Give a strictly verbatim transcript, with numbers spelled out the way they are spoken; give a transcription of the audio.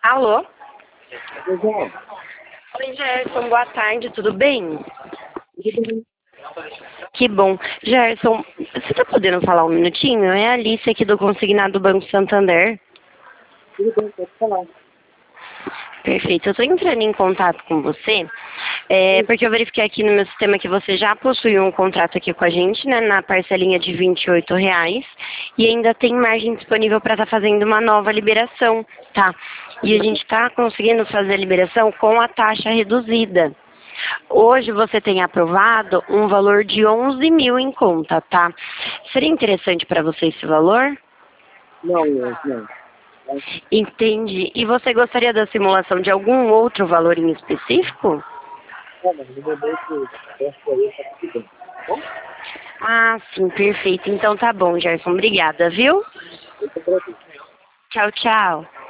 Alô? Legal. Oi, Gerson, boa tarde, tudo bem? Tudo bem? Que bom. Gerson, você tá podendo falar um minutinho? É a Alice aqui do Consignado Banco Santander. Tudo bem, pode falar. Perfeito. Eu estou entrando em contato com você, é, porque eu verifiquei aqui no meu sistema que você já possui um contrato aqui com a gente, né, na parcelinha de vinte e oito reais, e ainda tem margem disponível para estar fazendo uma nova liberação, tá? E a gente está conseguindo fazer a liberação com a taxa reduzida. Hoje você tem aprovado um valor de onze mil em conta, tá? Seria interessante para você esse valor? Não, não, não. Entendi. E você gostaria da simulação de algum outro valor em específico? Não, mas no momento, essa aí está tudo bem. Tá bom? Ah, sim, perfeito. Então tá bom, Gerson. Obrigada, viu? Eu te agradeço. Tchau, tchau.